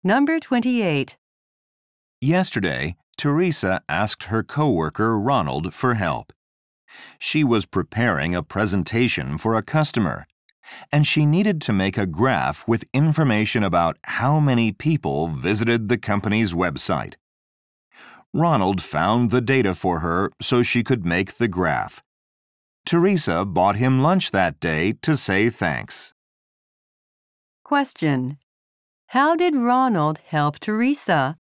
Number 28. Yesterday, Teresa asked her coworker Ronald for help. She was preparing a presentation for a customer, and she needed to make a graph with information about how many people visited the company's website. Ronald found the data for her so she could make the graph. Teresa bought him lunch that day to say thanks. Question. How did Ronald help Teresa?